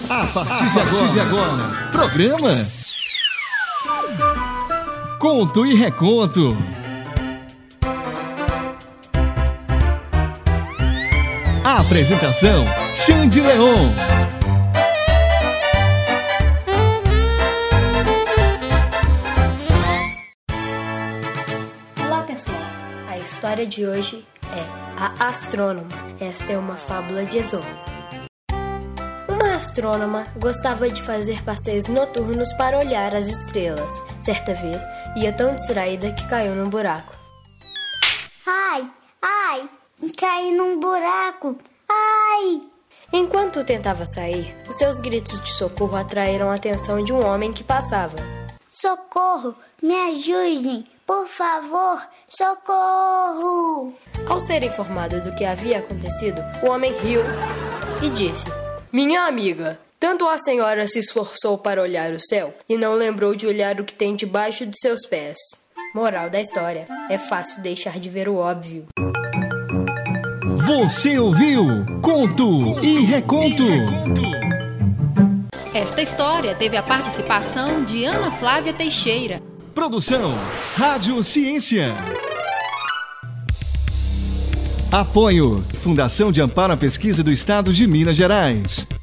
A partir de agora, programa Conto e Reconto. A apresentação, Xande Leon. Olá pessoal, a história de hoje é A Astrônoma. Esta é uma fábula de Esopo. Uma astrônoma gostava de fazer passeios noturnos para olhar as estrelas. Certa vez, ia tão distraída que caiu num buraco. Ai, caí num buraco, ai! Enquanto tentava sair, os seus gritos de socorro atraíram a atenção de um homem que passava. Socorro, me ajudem, por favor, socorro! Ao ser informado do que havia acontecido, o homem riu e disse: Minha amiga, tanto a senhora se esforçou para olhar o céu e não lembrou de olhar o que tem debaixo de seus pés. Moral da história, é fácil deixar de ver o óbvio. Você ouviu Conto e Reconto. Esta história teve a participação de Ana Flávia Teixeira. Produção Rádio Ciência. Apoio Fundação de Amparo à Pesquisa do Estado de Minas Gerais.